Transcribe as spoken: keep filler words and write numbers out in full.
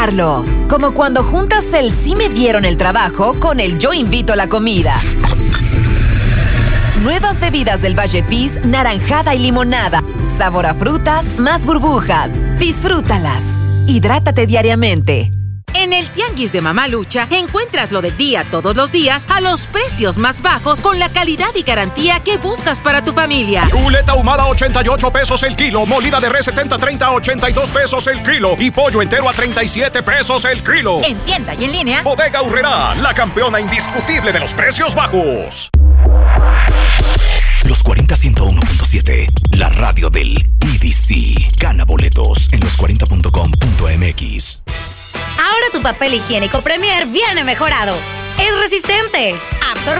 Como cuando juntas el sí me dieron el trabajo con el yo invito a la comida. Nuevas bebidas del Valle Fizz, naranjada y limonada. Sabor a frutas, más burbujas. Disfrútalas. Hidrátate diariamente. En el Tianguis de Mamalucha encuentras lo del día todos los días a los precios más bajos con la calidad y garantía que buscas para tu familia. Chuleta ahumada ochenta y ocho pesos el kilo, molida de res setenta treinta a ochenta y dos pesos el kilo y pollo entero a treinta y siete pesos el kilo. En tienda y en línea. Bodega Aurrerá, la campeona indiscutible de los precios bajos. Los cuarenta ciento uno punto siete, la radio del E D C. Gana boletos en los cuarenta punto com punto m x. Ahora tu papel higiénico Premier viene mejorado. Es resistente, absorbente